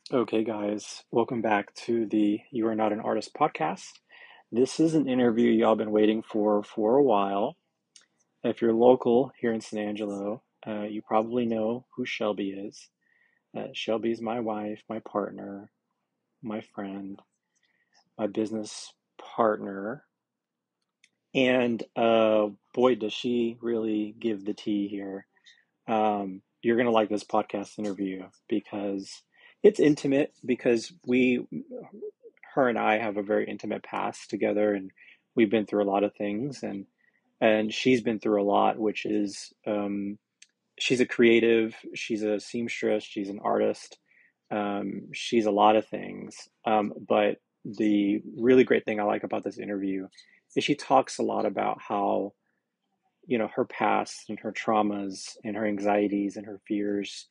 Okay, guys, welcome back to the You Are Not an Artist podcast. This is an interview y'all been waiting for a while. If you're local here in San Angelo, you probably know who Shelby is. Shelby's my wife, my partner, my friend, my business partner, and boy, does she really give the tea here. You're gonna like this podcast interview because it's intimate because her and I have a very intimate past together, and we've been through a lot of things, and she's been through a lot, which is she's a creative, she's a seamstress, she's an artist, she's a lot of things. But the really great thing I like about this interview is she talks a lot about how her past and her traumas and her anxieties and her fears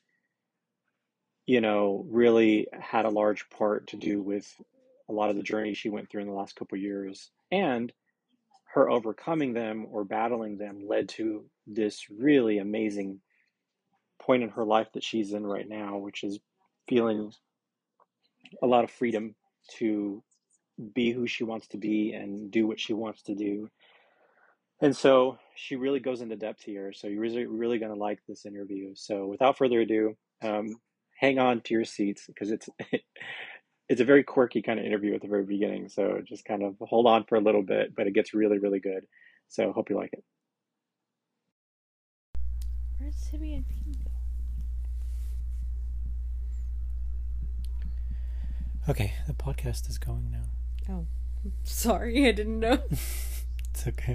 really had a large part to do with a lot of the journey she went through in the last couple of years. And her overcoming them or battling them led to this really amazing point in her life that she's in right now, which is feeling a lot of freedom to be who she wants to be and do what she wants to do. And so she really goes into depth here. So you're really going to like this interview. So without further ado, hang on to your seats because it's a very quirky kind of interview at the very beginning. So just kind of hold on for a little bit, but it gets really, really good. So hope you like it. Where's Timmy and Pete go? Okay, the podcast is going now. Oh, sorry, I didn't know. It's okay.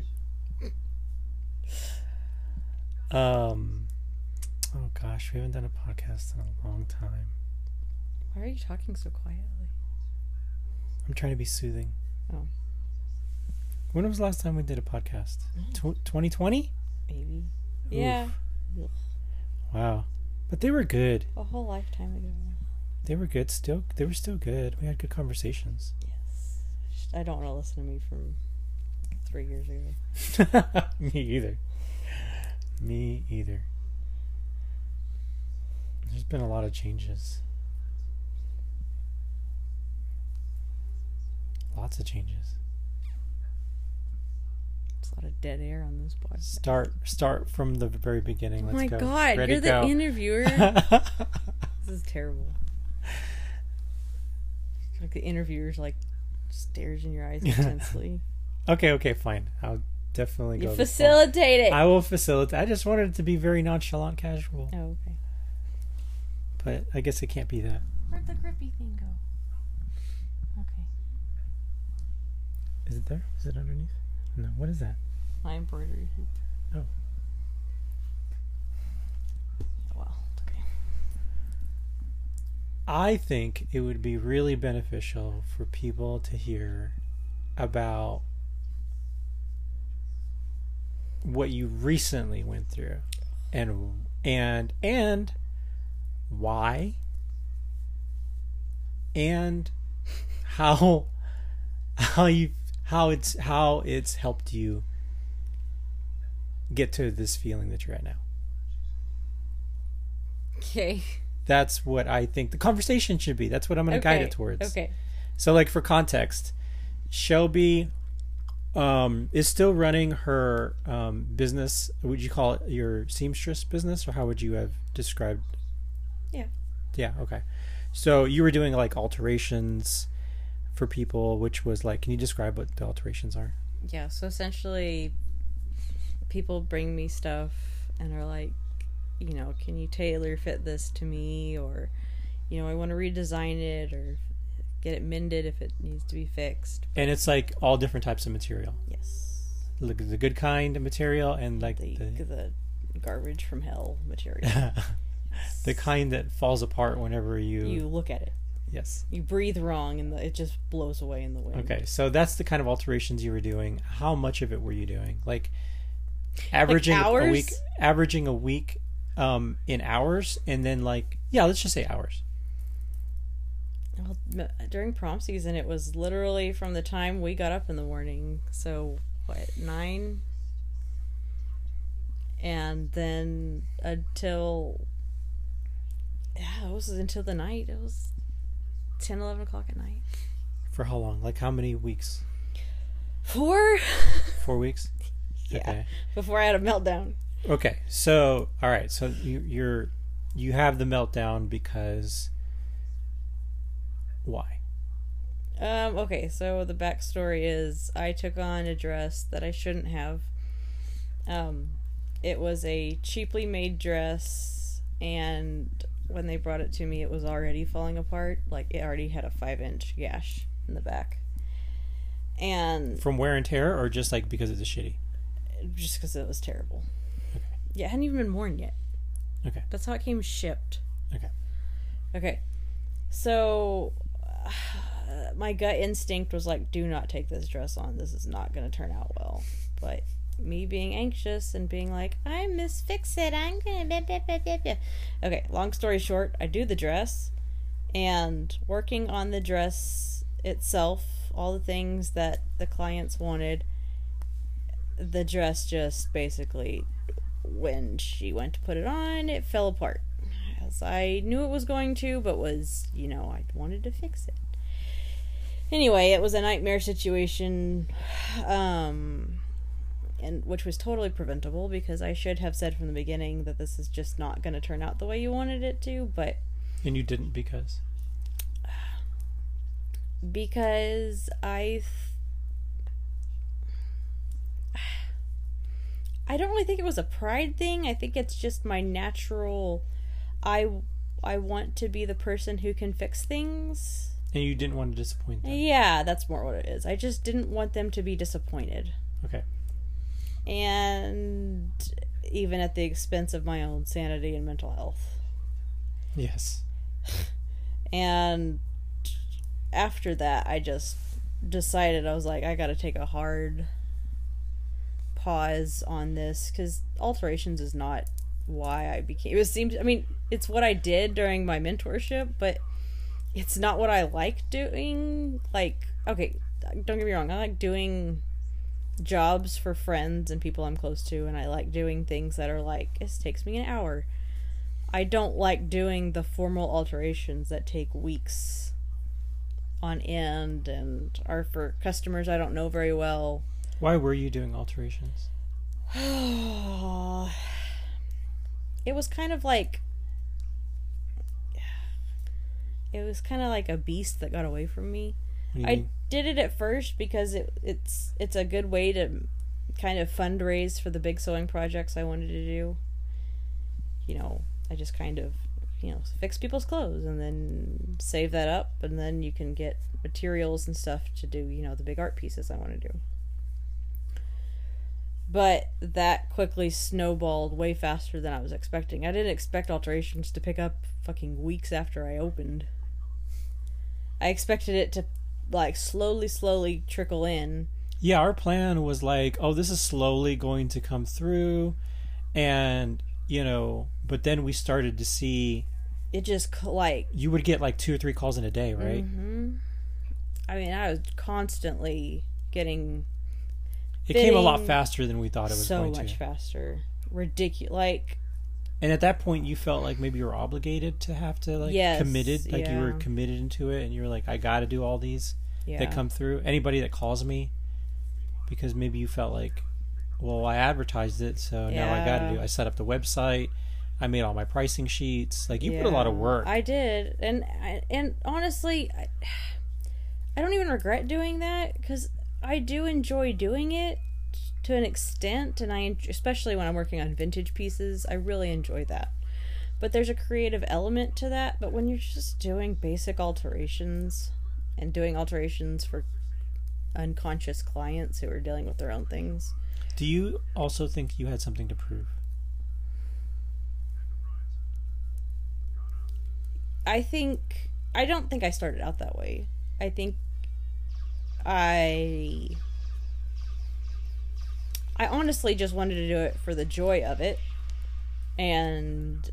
Oh gosh, we haven't done a podcast in a long time. Why are you talking so quietly? I'm trying to be soothing. Oh. When was the last time we did a podcast? 2020? Maybe. Yeah. Ugh. Wow. But they were good. A whole lifetime ago. They were good still. They were still good. We had good conversations. Yes. I don't want to listen to me from 3 years ago. Me either. Me either. There's been a lot of changes. Lots of changes. There's a lot of dead air on this podcast. Start from the very beginning. Let's go. Oh my god, Ready, you're go. the interviewer. This is terrible. Like the interviewer's like stares in your eyes intensely. Okay, fine. I'll definitely go. You facilitate it. I will facilitate. I just wanted it to be very nonchalant, casual. Oh, okay. But I guess it can't be that. Where'd the grippy thing go? Okay. Is it there? Is it underneath? No. What is that? My embroidery hoop. Oh. Well, it's okay. I think it would be really beneficial for people to hear about what you recently went through and why and how it's helped you get to this feeling that you're at now. Okay. That's what I think the conversation should be. That's what I'm going to guide it towards. Okay. So, like, for context, Shelby is still running her business. Would you call it your seamstress business, or how would you have described? Yeah. Yeah. Okay. So you were doing like alterations for people, which was like, can you describe what the alterations are? Yeah. So essentially, people bring me stuff and are like, can you tailor fit this to me, or, I want to redesign it or get it mended if it needs to be fixed. And it's like all different types of material. Yes. Look at the good kind of material and like the garbage from hell material. The kind that falls apart whenever you look at it. Yes. You breathe wrong and it just blows away in the wind. Okay, so that's the kind of alterations you were doing. How much of it were you doing? Like averaging hours? a week in hours, and then let's just say hours. Well, during prom season, it was literally from the time we got up in the morning. So, 9? And then until... Yeah, it was until the night. It was 10, 11 o'clock at night. For how long? Like how many weeks? 4? 4 weeks? Yeah. Okay. Before I had a meltdown. Okay. So, all right. So you have the meltdown because why? Okay, so the backstory is I took on a dress that I shouldn't have. It was a cheaply made dress, and when they brought it to me, it was already falling apart. Like, it already had a 5-inch gash in the back. And From wear and tear, or just like because it's shitty? just because it was terrible. Okay. Yeah, it hadn't even been worn yet. Okay. That's how it came shipped. Okay. Okay. So, my gut instinct was like, do not take this dress on. This is not going to turn out well. But me being anxious and being like, I Miss Fix-It, I'm going to... Okay, long story short, I do the dress. And working on the dress itself, all the things that the clients wanted, the dress just basically, when she went to put it on, it fell apart. As I knew it was going to, but was, I wanted to fix it. Anyway, it was a nightmare situation, and which was totally preventable, because I should have said from the beginning that this is just not going to turn out the way you wanted it to, but... And you didn't because I don't really think it was a pride thing. I think it's just my natural... I want to be the person who can fix things. And you didn't want to disappoint them. Yeah, that's more what it is. I just didn't want them to be disappointed. Okay. And even at the expense of my own sanity and mental health. Yes. And after that, I just decided, I was like, I gotta take a hard pause on this, because alterations is not why I became... it's what I did during my mentorship, but it's not what I like doing. Like, okay, don't get me wrong, I like doing jobs for friends and people I'm close to, and I like doing things that are like, this takes me an hour. I don't like doing the formal alterations that take weeks on end and are for customers I don't know very well. Why were you doing alterations? It was kind of like a beast that got away from me. I did it at first because it's a good way to kind of fundraise for the big sewing projects I wanted to do. I just kind of, fix people's clothes and then save that up, and then you can get materials and stuff to do, the big art pieces I want to do. But that quickly snowballed way faster than I was expecting. I didn't expect alterations to pick up fucking weeks after I opened. I expected it to, like, slowly trickle in. Yeah, our plan was like, oh, this is slowly going to come through, and, but then we started to see... It just, like... You would get, like, 2 or 3 calls in a day, right? Mm-hmm. I was constantly getting... It came a lot faster than we thought it was going to. So much faster. Ridiculous. Like... And at that point, you felt like maybe you were obligated to have to, like, committed. Like, you were committed into it, and you were like, I gotta do all these that come through. Anybody that calls me, because maybe you felt like, well, I advertised it, so now I gotta do it. I set up the website. I made all my pricing sheets. Like, you put a lot of work. I did. And honestly, I don't even regret doing that, because I do enjoy doing it to an extent, and especially when I'm working on vintage pieces, I really enjoy that. But there's a creative element to that. But when you're just doing basic alterations and doing alterations for unconscious clients who are dealing with their own things. Do you also think you had something to prove? I don't think I started out that way. I think I honestly just wanted to do it for the joy of it, and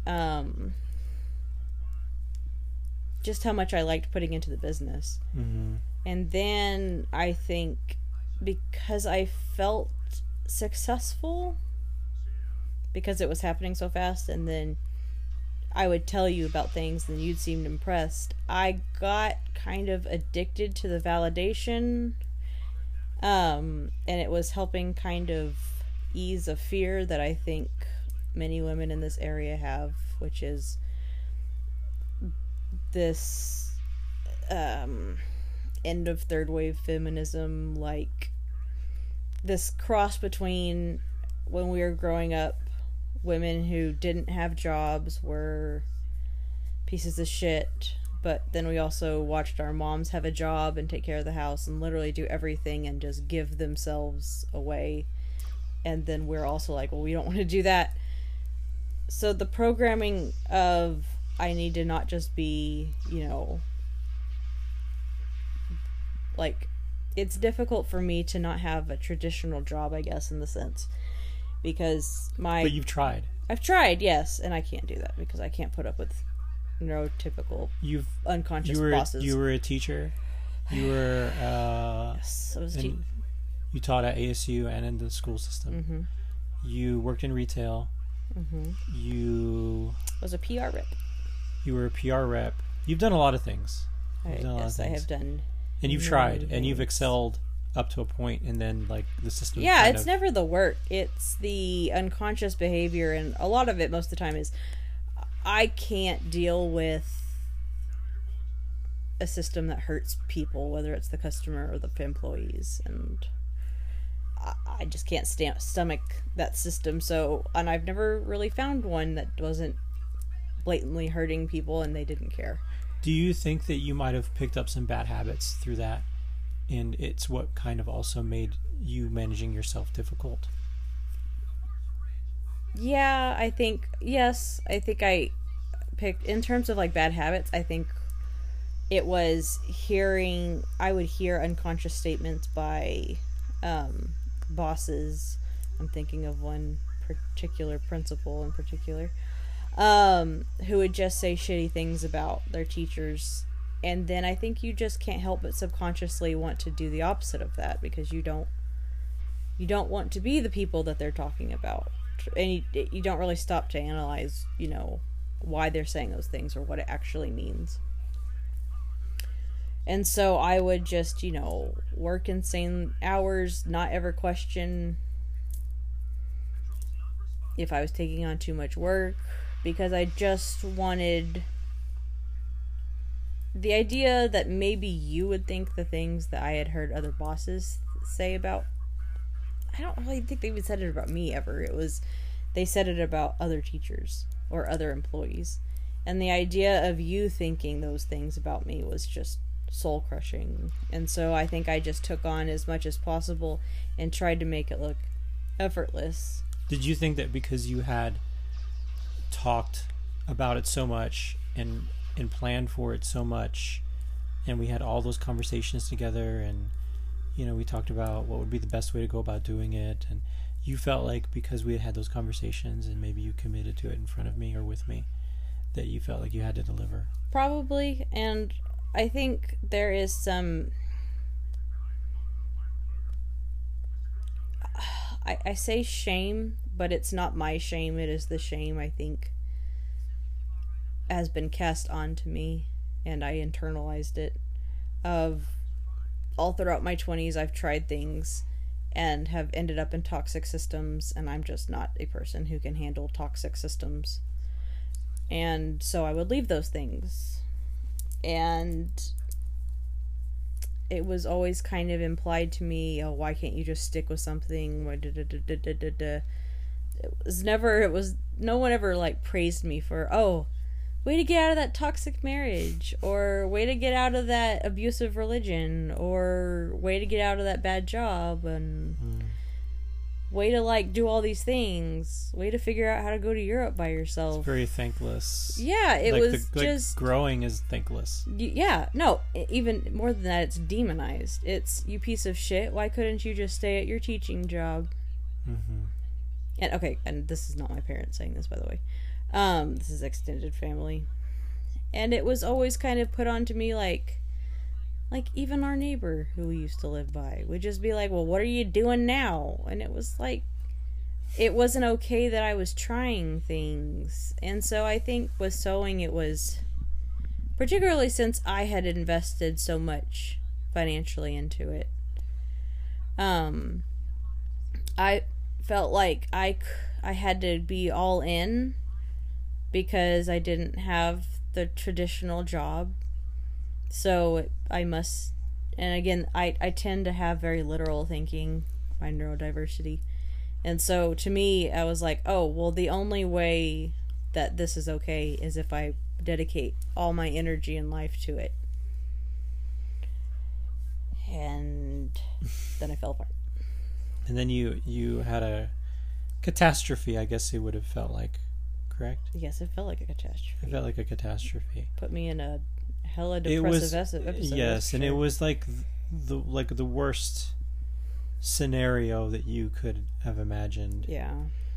just how much I liked putting into the business. Mm-hmm. And then I think because I felt successful, because it was happening so fast, and then I would tell you about things and you'd seem impressed. I got kind of addicted to the validation, and it was helping kind of ease a fear that I think many women in this area have, which is this end of third wave feminism, like this cross between when we were growing up, women who didn't have jobs were pieces of shit, but then we also watched our moms have a job and take care of the house and literally do everything and just give themselves away. And then we're also like, well, we don't want to do that. So the programming of I need to not just be, you know, like, it's difficult for me to not have a traditional job, I guess, in the sense, because But you've tried. I've tried, yes, and I can't do that because I can't put up with neurotypical unconscious bosses. You were a teacher. You were yes, I was you taught at ASU and in the school system. Mm-hmm. You worked in retail. Mm-hmm. You was a PR rep. You were a PR rep. You've done a lot of things. I have done. And you've tried, and you've excelled up to a point, and then, like, the system... Yeah, it's never the work. It's the unconscious behavior, and a lot of it, most of the time, is I can't deal with a system that hurts people, whether it's the customer or the employees, and I just can't stomach that system. So, and I've never really found one that wasn't blatantly hurting people and they didn't care. Do you think that you might have picked up some bad habits through that, and it's what kind of also made you managing yourself difficult? Yeah, I think, yes. I think I picked, in terms of, like, bad habits, I think it was I would hear unconscious statements by bosses. I'm thinking of one particular principal in particular, who would just say shitty things about their teachers, and then I think you just can't help but subconsciously want to do the opposite of that, because you don't want to be the people that they're talking about, and you don't really stop to analyze, you know, why they're saying those things or what it actually means. And so I would just, you know, work insane hours, not ever question if I was taking on too much work, because I just wanted the idea that maybe you would think the things that I had heard other bosses say about... I don't really think they even said it about me ever. It was... they said it about other teachers or other employees. And the idea of you thinking those things about me was just soul-crushing. And so I think I just took on as much as possible and tried to make it look effortless. Did you think that because you had talked about it so much and planned for it so much, and we had all those conversations together, and, you know, we talked about what would be the best way to go about doing it, and you felt like because we had those conversations and maybe you committed to it in front of me or with me, that you felt like you had to deliver? Probably. And I think there is some... I say shame, but it's not my shame. It is the shame, I think, has been cast onto me, and I internalized it. Of all throughout my 20s, I've tried things and have ended up in toxic systems, and I'm just not a person who can handle toxic systems. And so I would leave those things. And it was always kind of implied to me, oh, why can't you just stick with something? It was no one ever, like, praised me for, oh, way to get out of that toxic marriage, or way to get out of that abusive religion, or way to get out of that bad job, and way to, like, do all these things, way to figure out how to go to Europe by yourself. It's very thankless. Yeah, it like was just... growing is thankless. Yeah, no, even more than that, it's demonized. It's, you piece of shit, why couldn't you just stay at your teaching job? Mm-hmm. And, okay, and this is not my parents saying this, by the way. This is extended family. And it was always kind of put on to me, like even our neighbor who we used to live by would just be like, well, what are you doing now? And it was like, it wasn't okay that I was trying things. And so I think with sewing, it was, particularly since I had invested so much financially into it, I felt like I had to be all in because I didn't have the traditional job. So I must, and again, I tend to have very literal thinking, my neurodiversity. And so to me, I was like, oh, well, the only way that this is okay is if I dedicate all my energy and life to it. And then I fell apart. And then you had a catastrophe, I guess it would have felt like, correct? Yes, it felt like a catastrophe. It felt like a catastrophe. Put me in a hella depressive episode. Yes, and it was like the worst scenario that you could have imagined. Yeah.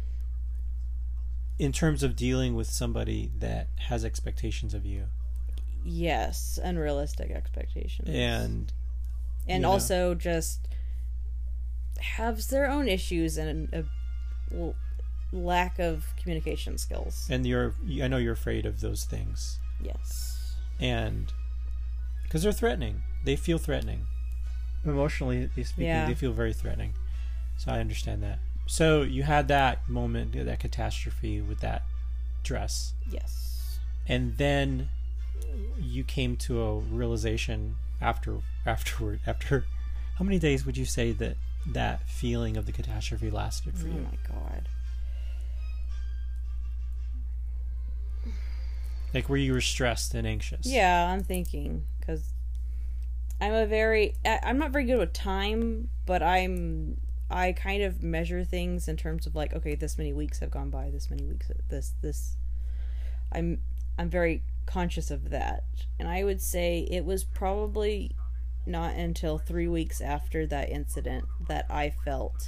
In terms of dealing with somebody that has expectations of you. Yes, unrealistic expectations. And also just has their own issues and a lack of communication skills. And I know you're afraid of those things. Yes. And because they're threatening. They feel threatening. Emotionally speaking, They feel very threatening. So I understand that. So you had that moment, that catastrophe with that dress. Yes. And then you came to a realization after how many days would you say that feeling of the catastrophe lasted for you? Oh my God. Like where you were stressed and anxious. Yeah, I'm thinking, because I'm not very good with time, but I kind of measure things in terms of like, okay, this many weeks have gone by, this many weeks, this. I'm very conscious of that. And I would say it was probably not until 3 weeks after that incident that I felt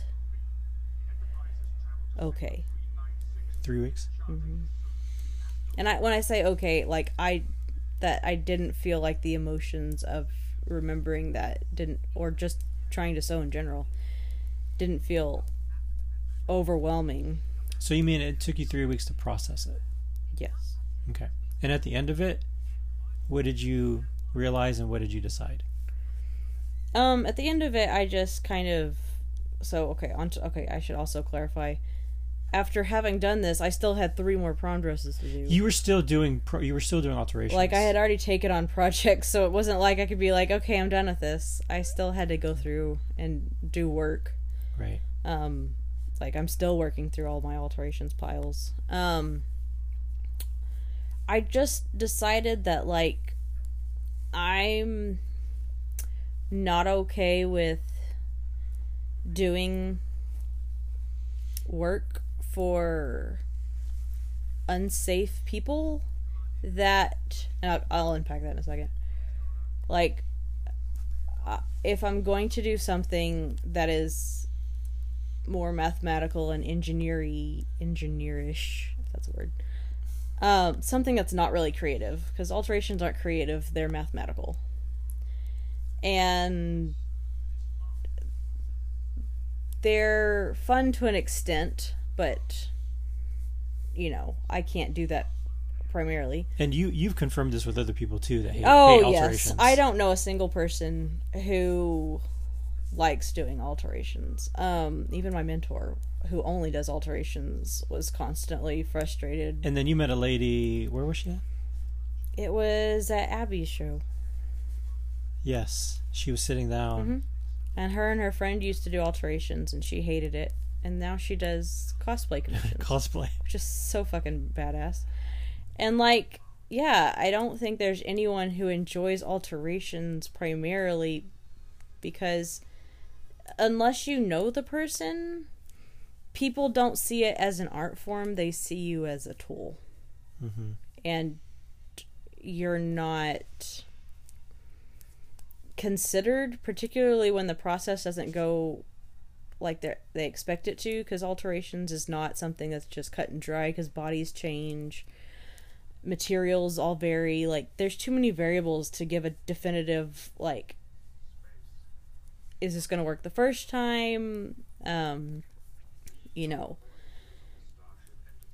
okay. 3 weeks? Mm-hmm. And when I say okay, like I didn't feel like the emotions of remembering that or just trying to sew in general didn't feel overwhelming. So you mean it took you 3 weeks to process it? Yes. Okay. And at the end of it, what did you realize and what did you decide? At the end of it, I just kind of... I should also clarify. After having done this, I still had 3 more prom dresses to do. You were still doing alterations. Like, I had already taken on projects, so it wasn't like I could be like, okay, I'm done with this. I still had to go through and do work. Right. Like, I'm still working through all my alterations piles. I just decided that, like, I'm not okay with doing work for unsafe people that, and I'll unpack that in a second. Like, if I'm going to do something that is more mathematical and engineerish, if that's a word, something that's not really creative, because alterations aren't creative, they're mathematical. And they're fun to an extent, but, you know, I can't do that primarily. And you've confirmed this with other people, too, that hate alterations. Yes. I don't know a single person who likes doing alterations. Even my mentor, who only does alterations, was constantly frustrated. And then you met a lady, where was she at? It was at Abby's show. Yes, she was sitting down. Mm-hmm. And her friend used to do alterations, and she hated it. And now she does cosplay commissions. Cosplay. Which is so fucking badass. And, like, yeah, I don't think there's anyone who enjoys alterations primarily, because unless you know the person, people don't see it as an art form. They see you as a tool. Mm-hmm. And you're not considered, particularly when the process doesn't go like they expect it to, because alterations is not something that's just cut and dry, because bodies change, materials all vary. Like, there's too many variables to give a definitive, like, is this going to work the first time? You know,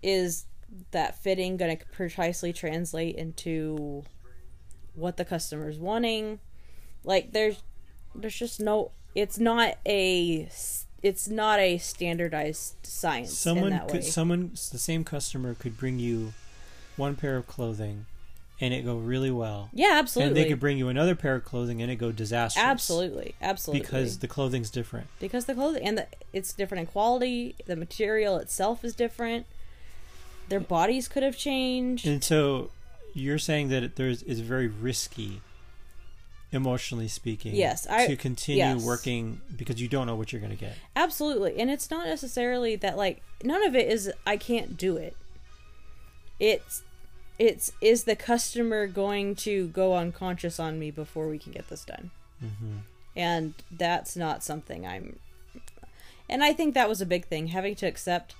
is that fitting going to precisely translate into what the customer's wanting? Like, there's just no, it's not a standardized science in that way. The same customer could bring you one pair of clothing and it go really well. Yeah, absolutely. And they could bring you another pair of clothing and it go disastrous. Absolutely. Because the clothing's different. Because the clothing, and it's different in quality, the material itself is different, their bodies could have changed. And so you're saying that it's very risky, emotionally speaking, to continue working because you don't know what you're going to get. Absolutely. And it's not necessarily that, like, none of it is I can't do it. It's is the customer going to go unconscious on me before we can get this done? Mm-hmm. And that's not something and I think that was a big thing, having to accept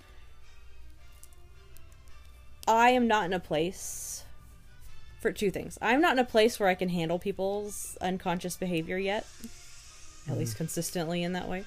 I am not in a place for two things. I'm not in a place where I can handle people's unconscious behavior yet, at least consistently in that way.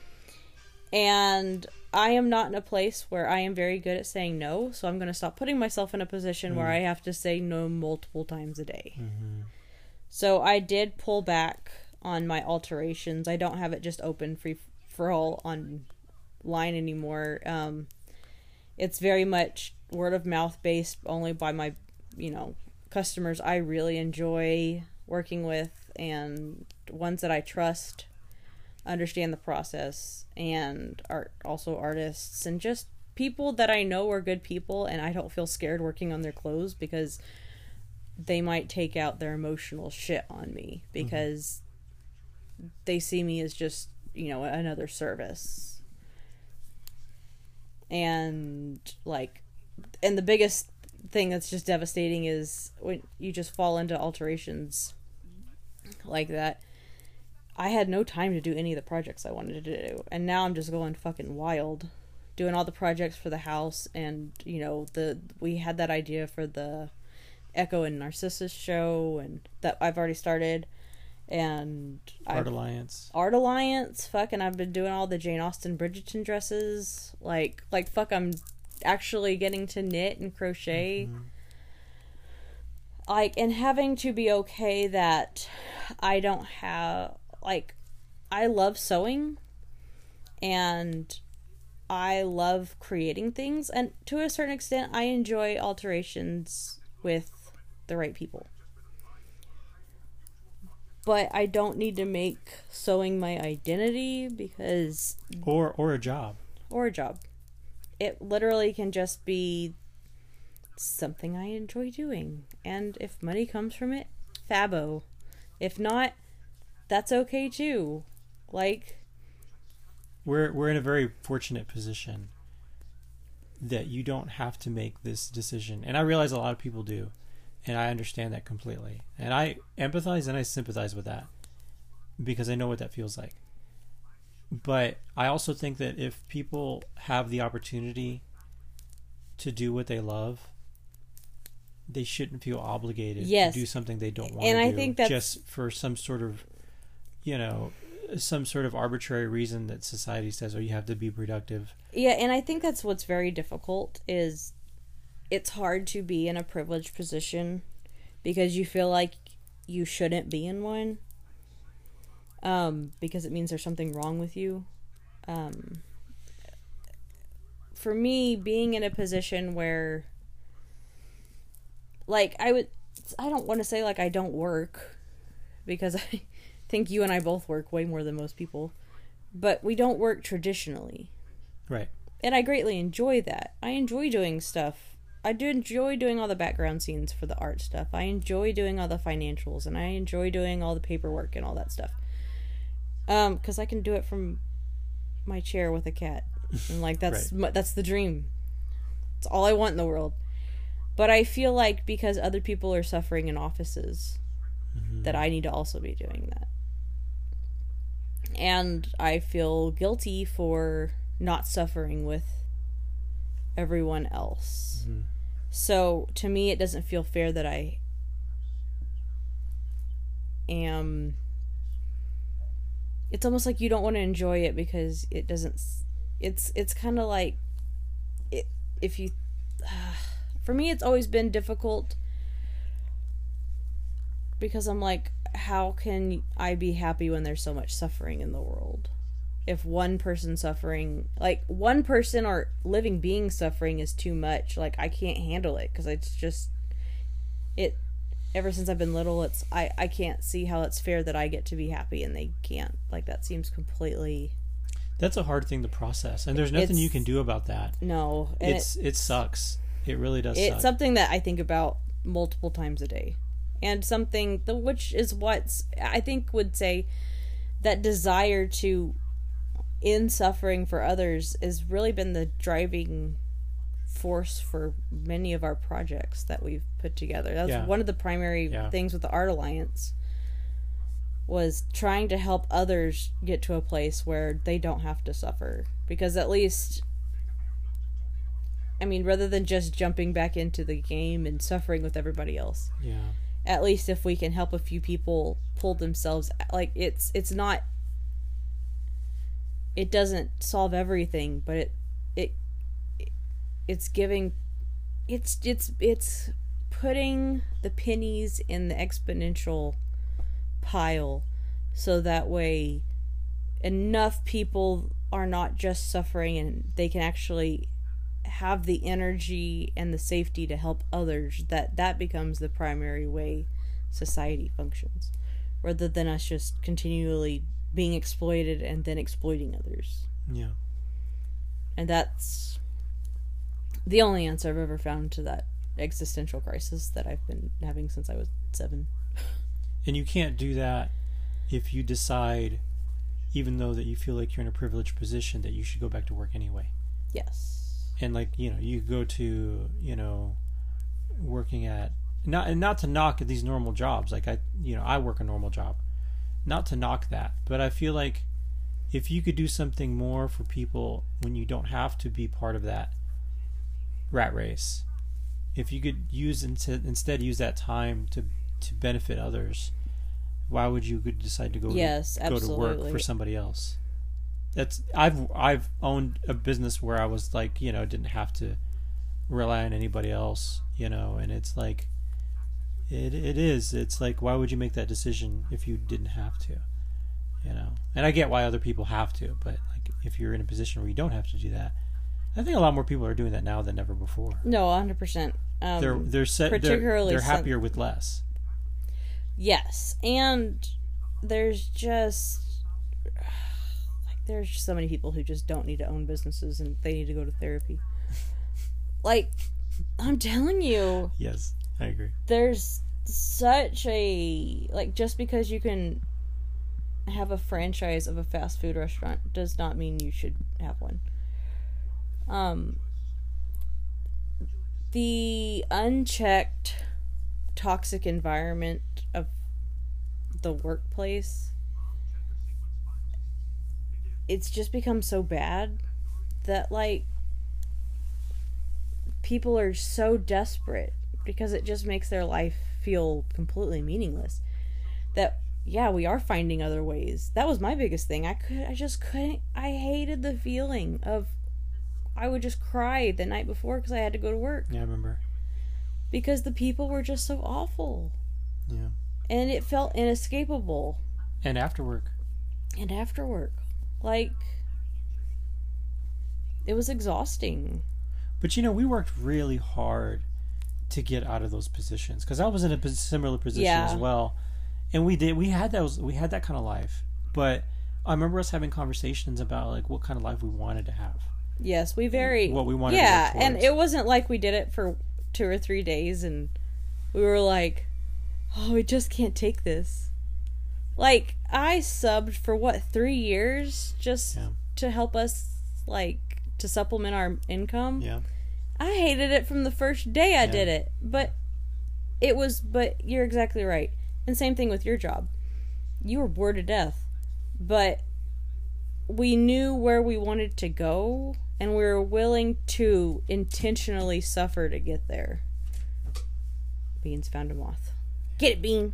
And I am not in a place where I am very good at saying no, so I'm going to stop putting myself in a position where I have to say no multiple times a day. Mm-hmm. So I did pull back on my alterations. I don't have it just open free for all online anymore. It's very much word of mouth based, only by my, customers I really enjoy working with, and ones that I trust, understand the process, and are also artists, and just people that I know are good people, and I don't feel scared working on their clothes because they might take out their emotional shit on me because they see me as just, another service. And the biggest thing that's just devastating is when you just fall into alterations like that. I had no time to do any of the projects I wanted to do, and now I'm just going fucking wild doing all the projects for the house. And we had that idea for the Echo and Narcissus show, and that I've already started. And Art Alliance, fucking I've been doing all the Jane Austen Bridgerton dresses, like fuck, I'm actually getting to knit and crochet. And having to be okay that I don't have, I love sewing and I love creating things, and to a certain extent I enjoy alterations with the right people. But I don't need to make sewing my identity because... Or a job. It literally can just be something I enjoy doing. And if money comes from it, fabo. If not, that's okay too. We're in a very fortunate position that you don't have to make this decision. And I realize a lot of people do. And I understand that completely. And I empathize and I sympathize with that because I know what that feels like. But I also think that if people have the opportunity to do what they love, they shouldn't feel obligated to do something they don't want to do. I think that's just for some sort of, some sort of arbitrary reason that society says, oh, you have to be productive. Yeah, and I think that's what's very difficult is it's hard to be in a privileged position because you feel like you shouldn't be in one, because it means there's something wrong with you. For me, being in a position where, I don't want to say I don't work, because I think you and I both work way more than most people, but we don't work traditionally. Right. And I greatly enjoy that. I enjoy doing stuff. I do enjoy doing all the background scenes for the art stuff. I enjoy doing all the financials, and I enjoy doing all the paperwork and all that stuff. 'Cause I can do it from my chair with a cat. And that's right. That's the dream. It's all I want in the world. But I feel like because other people are suffering in offices, that I need to also be doing that. And I feel guilty for not suffering with everyone else. So to me it doesn't feel fair that I am, it's almost like you don't want to enjoy it because it doesn't, it's kind of like if you for me, it's always been difficult because I'm like, how can I be happy when there's so much suffering in the world? If one person suffering, like one person or living being suffering is too much, like I can't handle it, because it's just, it, ever since I've been little, it's, I can't see how it's fair that I get to be happy and they can't. Like, that seems completely... That's a hard thing to process, and there's nothing you can do about that. No. And it sucks. It really does suck. It's something that I think about multiple times a day. And something, which is what I think would say that desire to end suffering for others has really been the driving force for many of our projects that we've put together. That's one of the primary things with the Art Alliance, was trying to help others get to a place where they don't have to suffer. Because at least, I mean, rather than just jumping back into the game and suffering with everybody else. Yeah. At least if we can help a few people pull themselves, like, it's not, it doesn't solve everything, but it's giving, it's putting the pennies in the exponential pile, so that way enough people are not just suffering and they can actually have the energy and the safety to help others, that becomes the primary way society functions, rather than us just continually being exploited and then exploiting others. Yeah. And that's the only answer I've ever found to that existential crisis that I've been having since I was 7. And you can't do that if you decide, even though that you feel like you're in a privileged position, that you should go back to work anyway. Yes. And like, you know, you go to, you know, working at, not to knock at these normal jobs. Like, I work a normal job. Not to knock that, but I feel like if you could do something more for people when you don't have to be part of that rat race, if you could instead use that time to benefit others, why would you decide to go to work for somebody else? That's I've owned a business where I was like, you know, didn't have to rely on anybody else, you know, and it's like it's like, why would you make that decision if you didn't have to, you know? And I get why other people have to, but like, if you're in a position where you don't have to do that, I think a lot more people are doing that now than ever before. No, 100%. They're happier with less. Yes, and there's just so many people who just don't need to own businesses and they need to go to therapy. Like, I'm telling you. Yes, I agree. There's such a, like, just because you can have a franchise of a fast food restaurant does not mean you should have one. The unchecked toxic environment of the workplace, it's just become so bad that, like, people are so desperate because it just makes their life feel completely meaningless, that we are finding other ways. That was my biggest thing. I just couldn't. I hated the feeling of, I would just cry the night before because I had to go to work. Yeah, I remember. Because the people were just so awful. Yeah. And it felt inescapable. And after work. Like, it was exhausting. But, you know, we worked really hard to get out of those positions, because I was in a similar position as well. And we had that kind of life. But I remember us having conversations about, like, what kind of life we wanted to have. Yes, what we wanted to work towards. And it wasn't like we did it for 2 or 3 days and we were like, oh, we just can't take this. Like, I subbed for 3 years just to help us, like, to supplement our income. Yeah. I hated it from the first day I did it. But you're exactly right. And same thing with your job. You were bored to death. But we knew where we wanted to go, and we were willing to intentionally suffer to get there. Beans found a moth. Get it, Bean.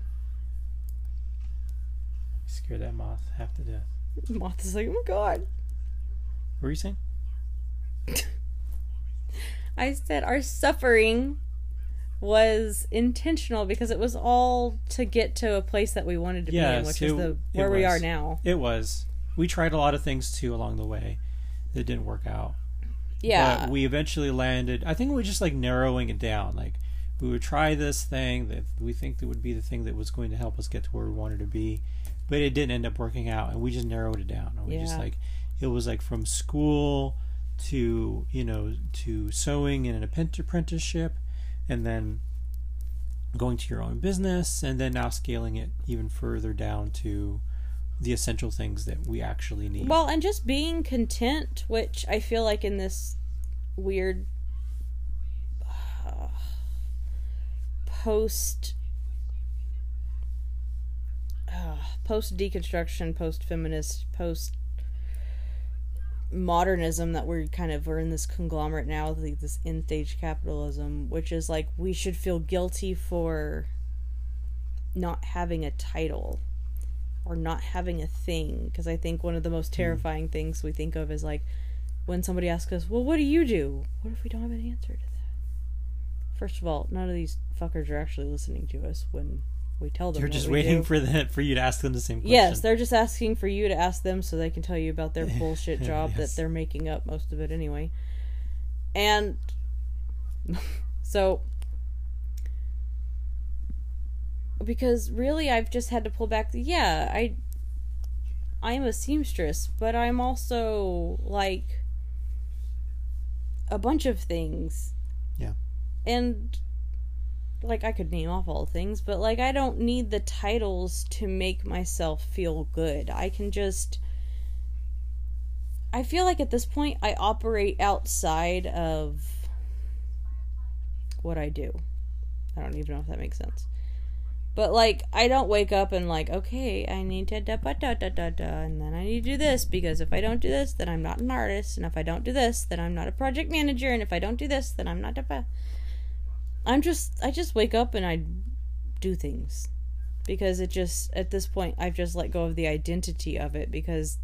Scare that moth half to death. The moth is like, oh my god. What were you saying? I said our suffering was intentional because it was all to get to a place that we wanted to be in, which is where we are now. It was. We tried a lot of things too along the way that didn't work out. Yeah. But we eventually landed, I think we were just like narrowing it down. Like we would try this thing that we think that would be the thing that was going to help us get to where we wanted to be, but it didn't end up working out, and we just narrowed it down. And we just like, it was like from school to, you know, to sewing in an apprenticeship, and then going to your own business, and then now scaling it even further down to the essential things that we actually need. Well, and just being content, which I feel like in this weird post deconstruction, post feminist, post modernism that we're in this conglomerate now, this end stage capitalism, which is like we should feel guilty for not having a title or not having a thing, because I think one of the most terrifying things we think of is like when somebody asks us, well, what do you do? What if we don't have an answer to that? First of all, none of these fuckers are actually listening to us when we tell them. You're just waiting for you to ask them the same question. Yes, they're just asking for you to ask them so they can tell you about their bullshit job that they're making up, most of it anyway. And so, because really I've just had to pull back I'm a seamstress, but I'm also like a bunch of things. Yeah. And like I could name off all the things, but like I don't need the titles to make myself feel good. I feel like at this point I operate outside of what I do. I don't even know if that makes sense. But like I don't wake up and like, okay, I need to and then I need to do this, because if I don't do this, then I'm not an artist, and if I don't do this, then I'm not a project manager, and if I don't do this, then I'm not I just wake up and I do things, because it just, at this point, I've just let go of the identity of it, because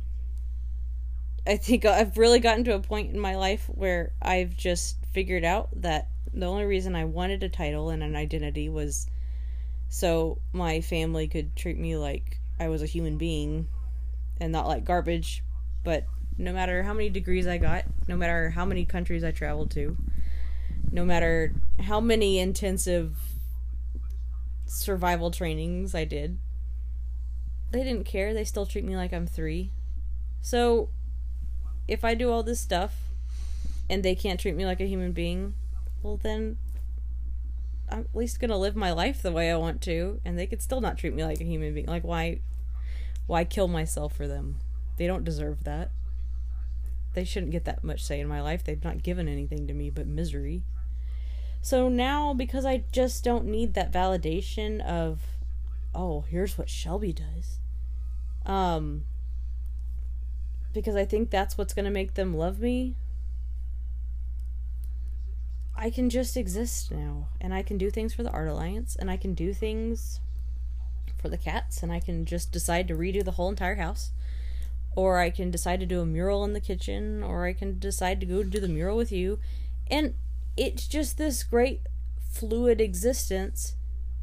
I think I've really gotten to a point in my life where I've just figured out that the only reason I wanted a title and an identity was so my family could treat me like I was a human being and not like garbage. But no matter how many degrees I got, no matter how many countries I traveled to, no matter how many intensive survival trainings I did, they didn't care. They still treat me like I'm 3. So if I do all this stuff and they can't treat me like a human being, well then I'm at least gonna live my life the way I want to, and they could still not treat me like a human being. Like, why kill myself for them? They don't deserve that. They shouldn't get that much say in my life. They've not given anything to me but misery. So now, because I just don't need that validation of, oh, here's what Shelby does, because I think that's what's gonna make them love me, I can just exist now, and I can do things for the Art Alliance, and I can do things for the cats, and I can just decide to redo the whole entire house, or I can decide to do a mural in the kitchen, or I can decide to go do the mural with you, and it's just this great fluid existence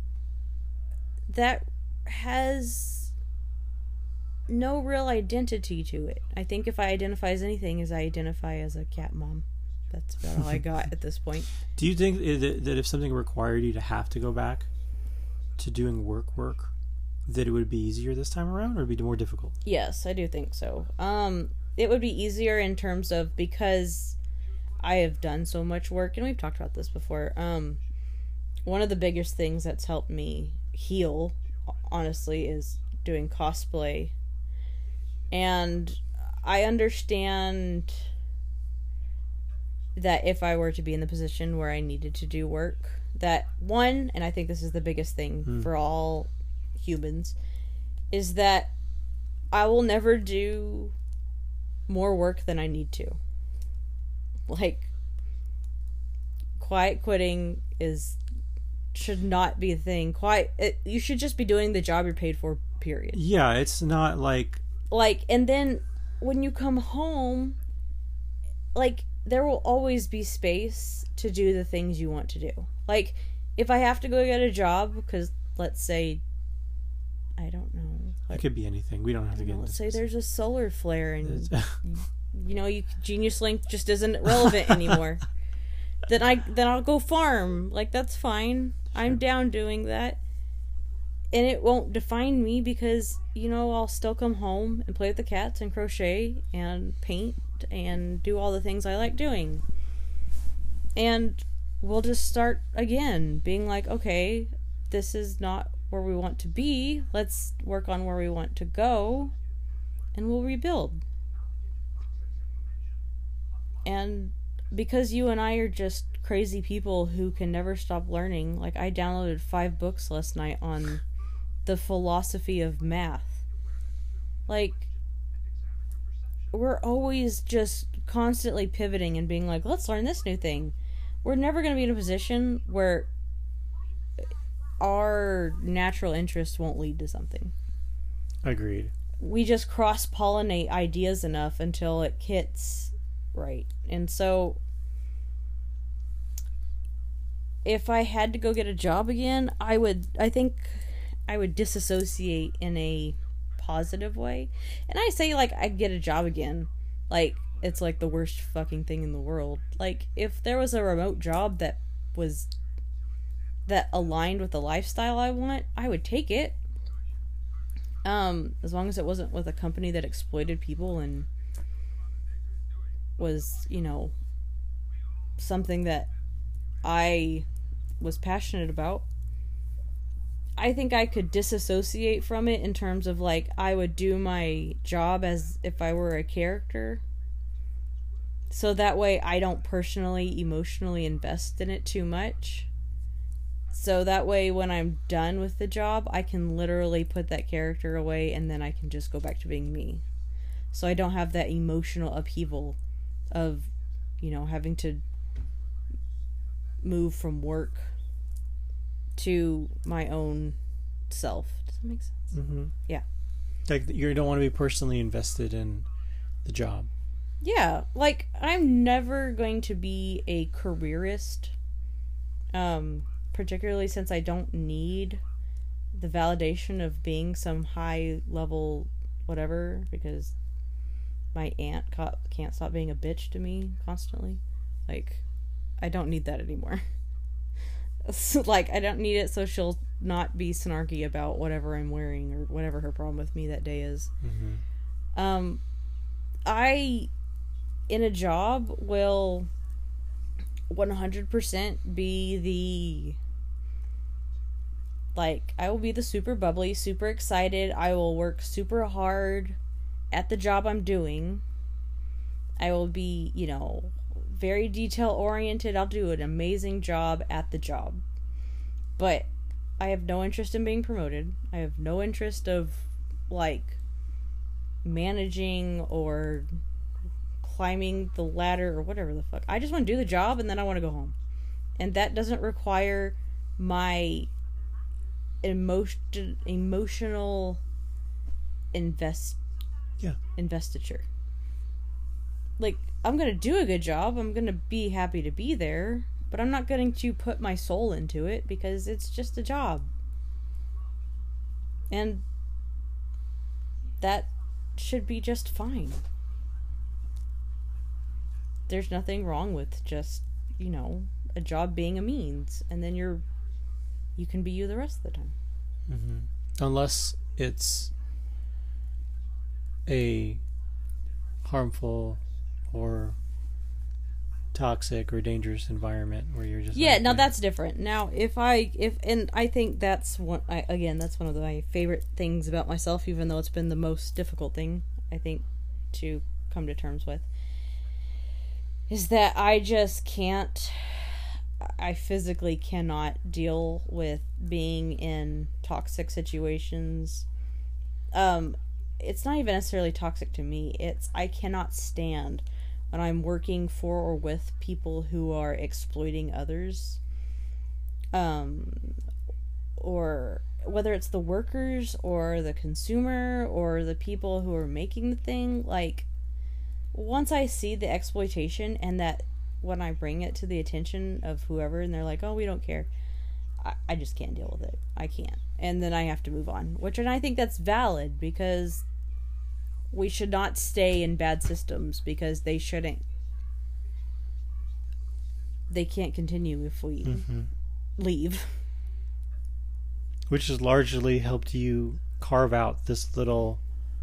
that has no real identity to it. I think if I identify as anything, is I identify as a cat mom. That's about all I got at this point. Do you think that if something required you to have to go back to doing work, that it would be easier this time around, or would it be more difficult? Yes, I do think so. It would be easier in terms of, because I have done so much work, and we've talked about this before. One of the biggest things that's helped me heal, honestly, is doing cosplay. And I understand that if I were to be in the position where I needed to do work, that one, and I think this is the biggest thing for all humans, is that I will never do more work than I need to. Like, quiet quitting should not be a thing. You should just be doing the job you're paid for, period. Yeah, it's not like, and then when you come home, like, there will always be space to do the things you want to do. Like, if I have to go get a job, because let's say, I don't know. It could be anything. We don't have to get into let's say there's a solar flare and, Genius Link just isn't relevant anymore. Then I'll go farm. Like, that's fine. Sure. I'm down doing that. And it won't define me because, I'll still come home and play with the cats and crochet and paint and do all the things I like doing. And we'll just start again, being like, okay, this is not where we want to be. Let's work on where we want to go, and we'll rebuild. And because you and I are just crazy people who can never stop learning, like, I downloaded 5 books last night on the philosophy of math. Like, we're always just constantly pivoting and being like, let's learn this new thing. We're never going to be in a position where our natural interest won't lead to something. Agreed. We just cross-pollinate ideas enough until it hits right. And so, if I had to go get a job again, I think I would disassociate in a positive way. And I say, like, I'd get a job again, like, it's like the worst fucking thing in the world. Like, if there was a remote job that aligned with the lifestyle I want, I would take it. As long as it wasn't with a company that exploited people and was, something that I was passionate about. I think I could disassociate from it in terms of, like, I would do my job as if I were a character. So that way I don't personally, emotionally invest in it too much. So that way when I'm done with the job, I can literally put that character away and then I can just go back to being me. So I don't have that emotional upheaval of, having to move from work to my own self. Does that make sense? Mm-hmm. Yeah. Like, you don't want to be personally invested in the job. Yeah. Like, I'm never going to be a careerist, particularly since I don't need the validation of being some high level whatever, because my aunt can't stop being a bitch to me constantly. Like, I don't need that anymore. So, like, I don't need it so she'll not be snarky about whatever I'm wearing or whatever her problem with me that day is. Mm-hmm. I, in a job, will 100% be I will be the super bubbly, super excited. I will work super hard at the job I'm doing. I will be, very detail oriented. I'll do an amazing job at the job. But I have no interest in being promoted. I have no interest of, managing or climbing the ladder or whatever the fuck. I just want to do the job and then I want to go home. And that doesn't require my emotional investiture. Like, I'm going to do a good job. I'm going to be happy to be there. But I'm not going to put my soul into it because it's just a job. And that should be just fine. There's nothing wrong with just, a job being a means. And then you can be you the rest of the time. Mm-hmm. Unless it's a harmful or toxic or dangerous environment where you're just now that's different. Now and I think that's that's one of my favorite things about myself, even though it's been the most difficult thing I think to come to terms with, is that I physically cannot deal with being in toxic situations. It's not even necessarily toxic to me. I cannot stand when I'm working for or with people who are exploiting others. Or whether it's the workers or the consumer or the people who are making the thing, once I see the exploitation, and that when I bring it to the attention of whoever and they're like, oh, we don't care, I just can't deal with it. I can't. And then I have to move on, and I think that's valid, because we should not stay in bad systems, because they can't continue if we leave. Which has largely helped you carve out this little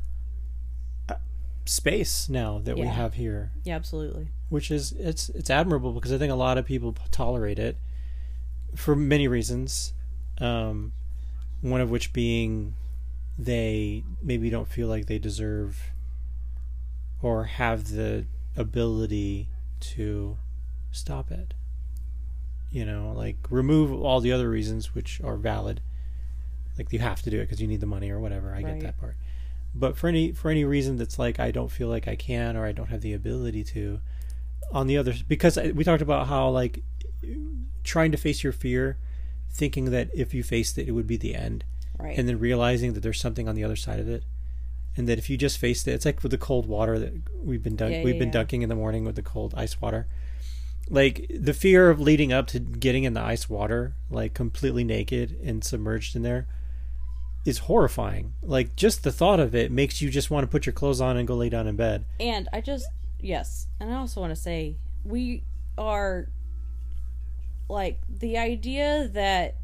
space now that we have here. Yeah, absolutely. Which is, it's admirable, because I think a lot of people tolerate it for many reasons. One of which being they maybe don't feel like they deserve or have the ability to stop it. You know, like, remove all the other reasons which are valid. Like, you have to do it because you need the money or whatever. I get that part. But for any reason that's like, I don't feel like I can, or I don't have the ability to, on the other, because we talked about how, like, trying to face your fear, thinking that if you faced it, it would be the end. Right. And then realizing that there's something on the other side of it. And that if you just faced it, it's like with the cold water that we've been dunking in the morning with the cold ice water. Like, the fear of leading up to getting in the ice water, like completely naked and submerged in there, is horrifying. Like, just the thought of it makes you just want to put your clothes on and go lay down in bed. And and I also want to say, we are, like, the idea that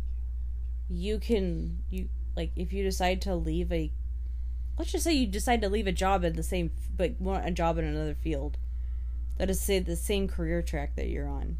if you decide to leave let's just say you decide to leave a job in the same, but want a job in another field, that is, say, the same career track that you're on.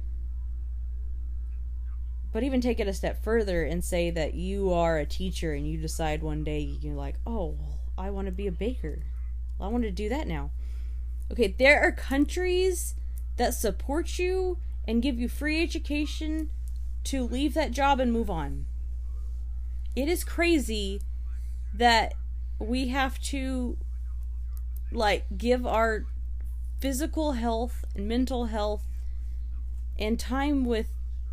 But even take it a step further and say that you are a teacher and you decide one day, you're like, oh, well, I want to be a baker. Well, I want to do that now. Okay, there are countries that support you and give you free education to leave that job and move on. It is crazy that we have to, like, give our physical health and mental health and time with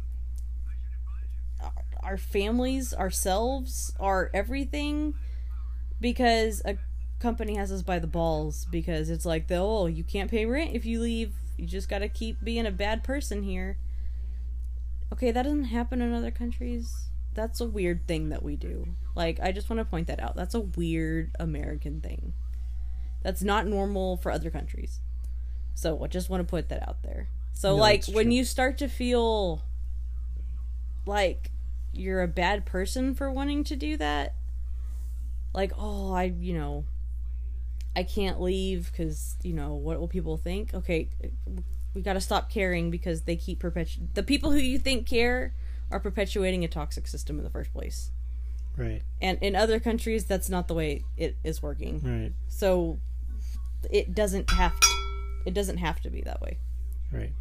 our families, ourselves, our everything, because a company has us by the balls, because it's like, you can't pay rent if you leave, you just gotta keep being a bad person here. Okay, that doesn't happen in other countries. That's a weird thing that we do. Like, I just want to point that out. That's a weird American thing. That's not normal for other countries. So I just want to put that out there. So, like, when you start to feel like you're a bad person for wanting to do that, like, oh, I can't leave because, what will people think? Okay, we got to stop caring, because they keep the people who you think care are perpetuating a toxic system in the first place. Right. And in other countries, that's not the way it is working. Right. So it doesn't have to be that way. Right.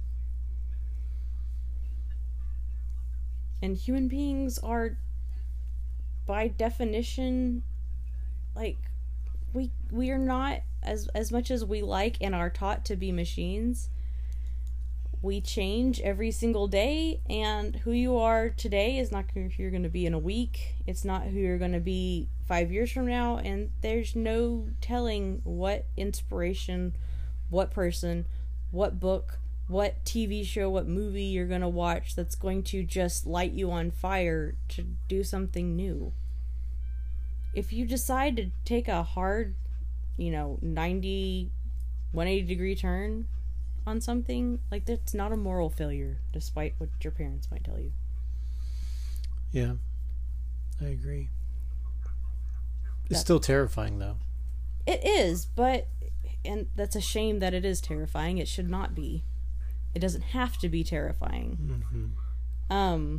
And human beings are, by definition, like, we are not, as much as we like and are taught to be machines, we change every single day, and who you are today is not who you're going to be in a week. It's not who you're going to be 5 years from now, and there's no telling what inspiration, what person, what book, what TV show, what movie you're going to watch that's going to just light you on fire to do something new. If you decide to take a hard, 180 degree turn on something, like, that's not a moral failure, despite what your parents might tell you. Yeah, I agree. It's still terrifying, though. It is, and that's a shame that it is terrifying. It should not be. It doesn't have to be terrifying. Mm-hmm.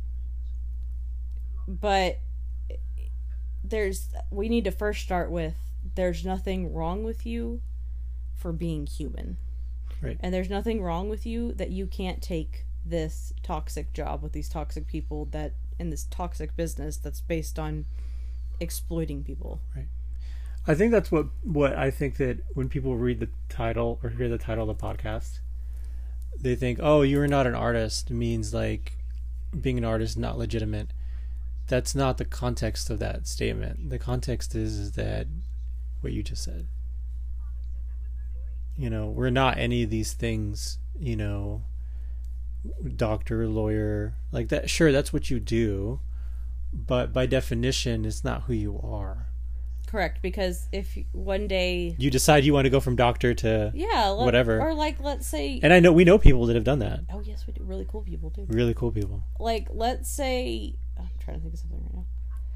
But we need to first start with, there's nothing wrong with you for being human. Right. And there's nothing wrong with you that you can't take this toxic job with these toxic people, that in this toxic business that's based on exploiting people. Right. I think that's what I think, that when people read the title or hear the title of the podcast, they think, oh, you are not an artist means, like, being an artist is not legitimate. That's not the context of that statement. The context is that what you just said. we're not any of these things, doctor, lawyer, like that. Sure, that's what you do, but by definition, it's not who you are. Correct, because if one day you decide you want to go from doctor to whatever, or like let's say, and we know people that have done that. Oh yes, we do. Really cool people too. Really cool people. Like let's say, I'm trying to think of something right now.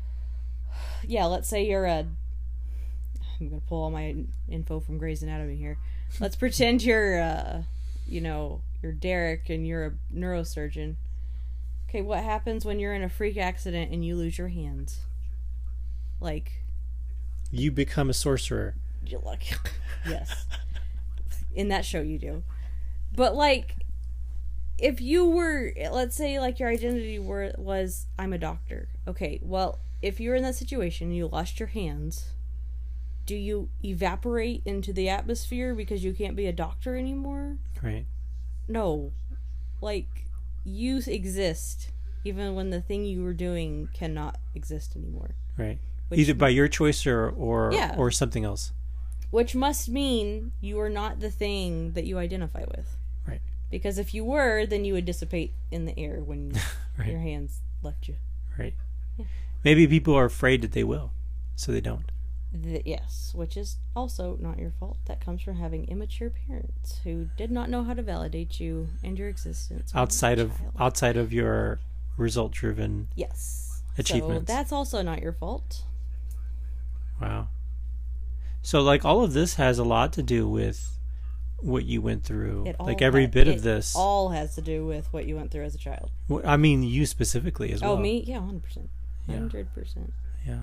Yeah, let's say you're I'm gonna pull all my info from Grey's Anatomy here. Let's pretend you're you're Derek and you're a neurosurgeon. Okay, what happens when you're in a freak accident and you lose your hands? Like, you become a sorcerer. You're like, yes. In that show you do. But like, if you were, let's say like your identity was, I'm a doctor. Okay, well, if you're in that situation, you lost your hands, do you evaporate into the atmosphere because you can't be a doctor anymore? Right. No. Like, you exist even when the thing you were doing cannot exist anymore. Right. Either by your choice or something else. Which must mean you are not the thing that you identify with. Right. Because if you were, then you would dissipate in the air when right. your hands left you. Right. Yeah. Maybe people are afraid that they will, so they don't. Yes, which is also not your fault. That comes from having immature parents who did not know how to validate you and your existence. Outside of your result-driven achievements. So that's also not your fault. Wow. So, like, all of this has a lot to do with what you went through. Every bit of this. All has to do with what you went through as a child. I mean, you specifically as well. Oh, me? Yeah, 100%. 100%. Yeah.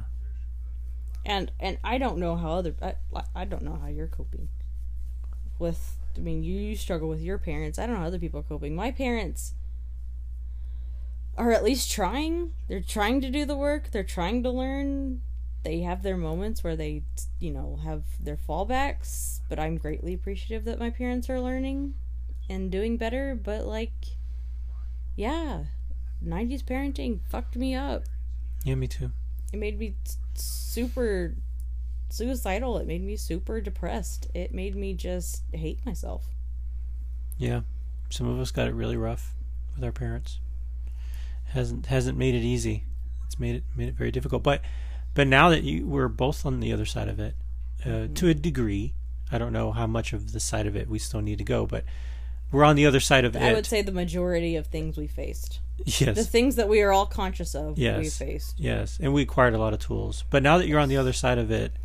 And I don't know how I don't know how you're coping with. I mean, you struggle with your parents. I don't know how other people are coping. My parents are at least trying. They're trying to do the work. They're trying to learn. They have their moments where they, have their fallbacks. But I'm greatly appreciative that my parents are learning and doing better. But 90s parenting fucked me up. Yeah, me too. It made me super suicidal. It made me super depressed. It made me just hate myself. Yeah. Some of us got it really rough with our parents. Hasn't made it easy. It's made it very difficult. But now that we're both on the other side of it, to a degree, I don't know how much of the side of it we still need to go, but we're on the other side of it. I would say the majority of things we faced. Yes. The things that we are all conscious of, we faced. Yes, and we acquired a lot of tools. But now that you're on the other side of it,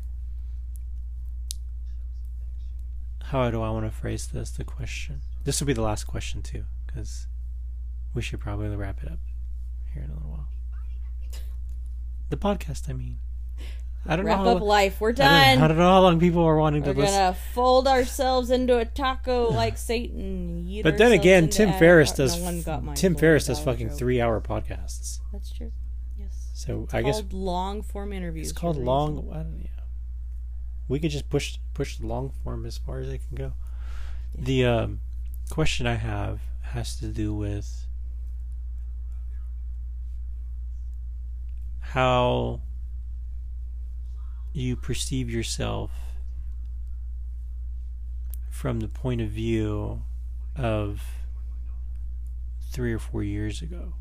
how do I want to phrase this, the question? This will be the last question, too, because we should probably wrap it up here in a little while. The podcast, I mean. I don't know. Wrap up life. We're done. I don't know how long people are wanting to listen. We're going to fold ourselves into a taco like Satan. But then again, Tim Ferriss does fucking 3-hour podcasts. That's true. Yes. So I guess long form interviews. It's called long. We could just push the long form as far as it can go. Yeah. The question I have has to do with how you perceive yourself from the point of view of 3 or 4 years ago,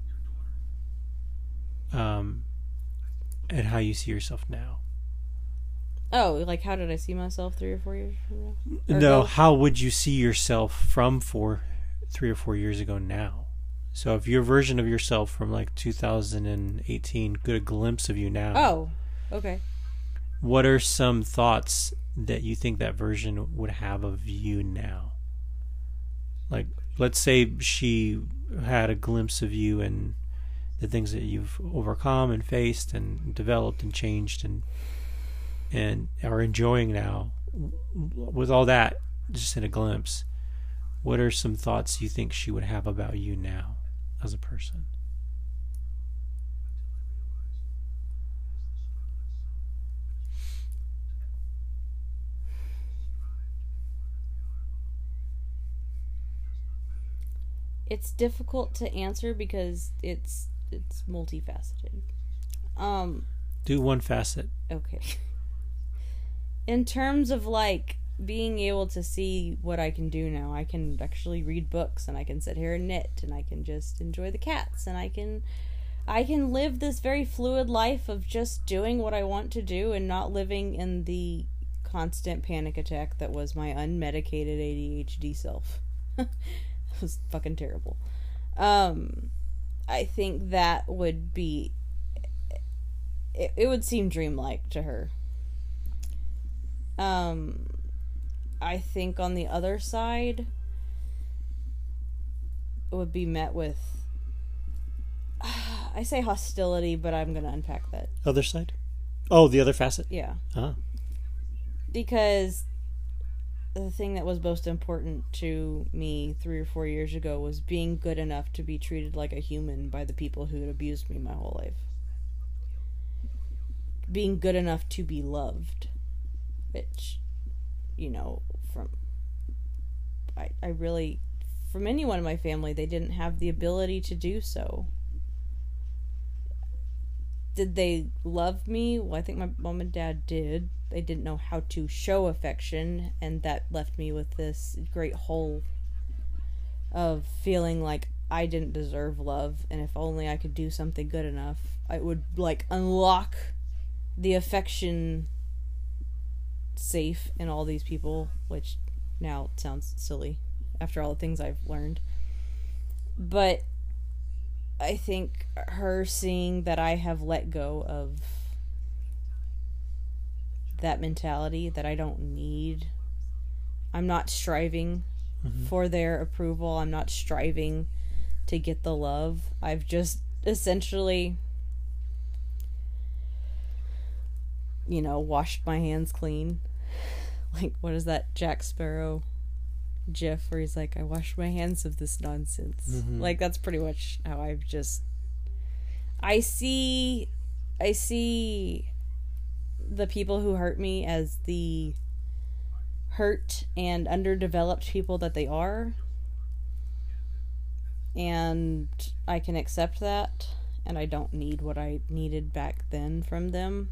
and how you see yourself now. Oh, like how did I see myself 3 or 4 years from now? No, how would you see yourself from 3 or 4 years ago now? So if your version of yourself from 2018 got a glimpse of you now. Oh, okay. What are some thoughts that you think that version would have of you now? Like, let's say she had a glimpse of you and the things that you've overcome and faced and developed and changed and are enjoying now. With all that, just in a glimpse, what are some thoughts you think she would have about you now as a person? It's difficult to answer because it's multifaceted. Do one facet. Okay. In terms of being able to see what I can do now. I can actually read books, and I can sit here and knit, and I can just enjoy the cats, and I can live this very fluid life of just doing what I want to do and not living in the constant panic attack that was my unmedicated ADHD self. It was fucking terrible. I think that would be... It would seem dreamlike to her. I think on the other side, it would be met with... I say hostility, but I'm going to unpack that. Other side? Oh, the other facet? Yeah. Ah. Because the thing that was most important to me 3 or 4 years ago was being good enough to be treated like a human by the people who had abused me my whole life. Being good enough to be loved. Which, you know, I really, from anyone in my family, they didn't have the ability to do so. Did they love me? Well, I think my mom and dad did. They didn't know how to show affection, and that left me with this great hole of feeling like I didn't deserve love, and if only I could do something good enough, I would, like, unlock the affection safe in all these people, which now sounds silly after all the things I've learned. But I think her seeing that I have let go of that mentality that I don't need. I'm not striving for their approval. I'm not striving to get the love. I've just essentially, you know, washed my hands clean. Like, what is that Jack Sparrow gif where he's like, I washed my hands of this nonsense. Like, that's pretty much how I've just... I see the people who hurt me as the hurt and underdeveloped people that they are, and I can accept that, and I don't need what I needed back then from them.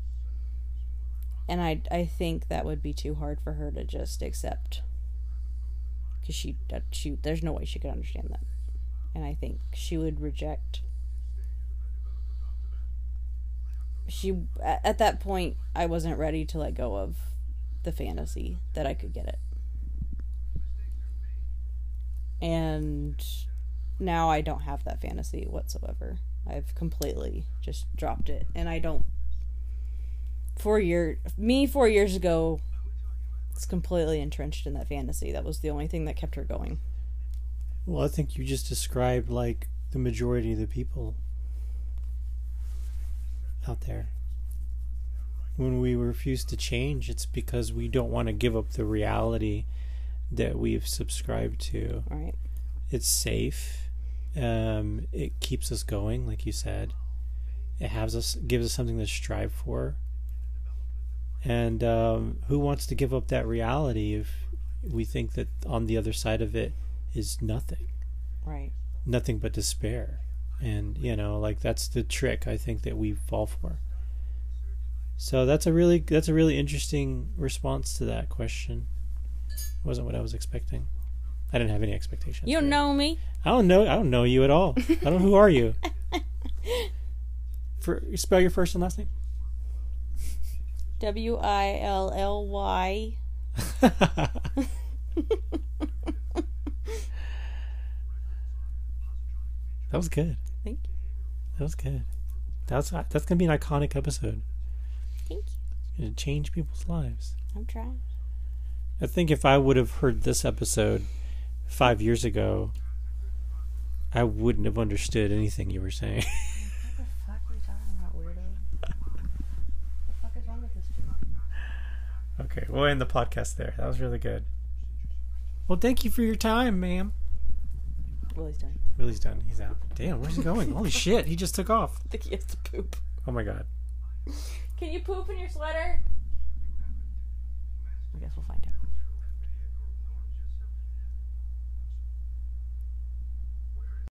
And I think that would be too hard for her to just accept, because she there's no way she could understand that, and I think she would reject. At that point, I wasn't ready to let go of the fantasy that I could get it. And now I don't have that fantasy whatsoever. I've completely just dropped it. And I don't... 4 years ago, was completely entrenched in that fantasy. That was the only thing that kept her going. Well, I think you just described, like, the majority of the people out there. When we refuse to change, it's because we don't want to give up the reality that we've subscribed to. Right. It's safe. It keeps us going, like you said. It gives us something to strive for. And who wants to give up that reality if we think that on the other side of it is nothing? Right. Nothing but despair. And, you know, like, that's the trick I think that we fall for. So that's a really interesting response to that question. Wasn't what I was expecting. I didn't have any expectations. You don't know me. I don't know you at all. I don't know. Who are you? Spell your first and last name. Willy. That was good. Thank you. That was good. That's gonna be an iconic episode. Thank you. It's gonna change people's lives. I'm trying. I think if I would have heard this episode 5 years ago, I wouldn't have understood anything you were saying. What the fuck are you talking about, weirdo? What the fuck is wrong with this dude? Okay, we'll end the podcast there. That was really good. Well, thank you for your time, ma'am. Willie's done. Willie's done. He's out. Damn, where's he going? Holy shit, he just took off. I think he has to poop. Oh my god. Can you poop in your sweater? I guess we'll find out.